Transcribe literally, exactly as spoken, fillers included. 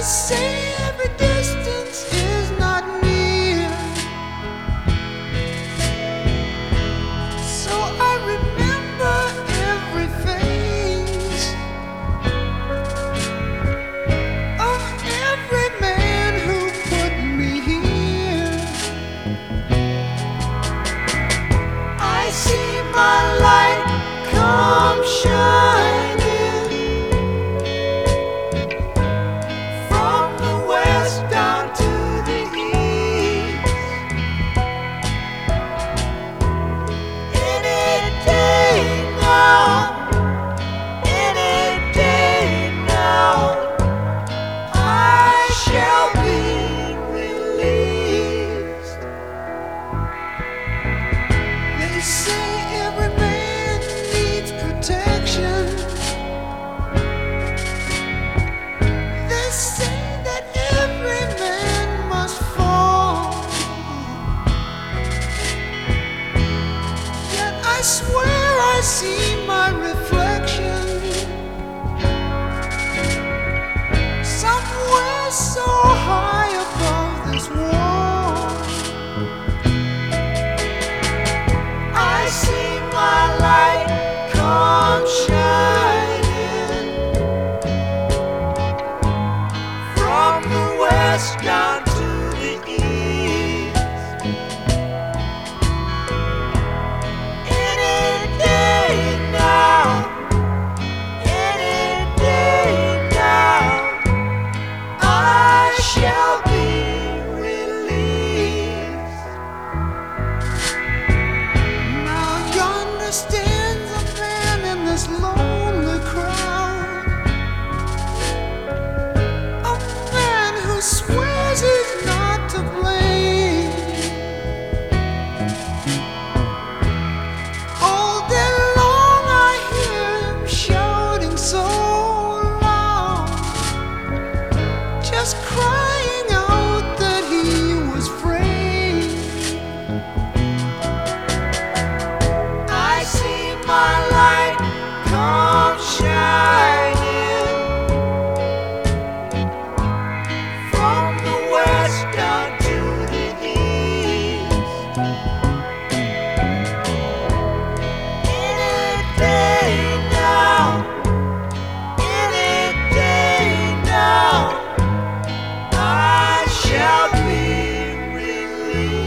say every distance is not near, so I remember every face of every man who put me here. I see my light come shining I swear I see my reflection somewhere so high above this wall. I see my light come shining from the west down to the east. Stands a man in this lonely crowd, a man who swears he's not to blame. All day long I hear him shouting so loud, just crying out that he was free. My light come shining from the west down to the east. Any day now, any day now, I shall be released.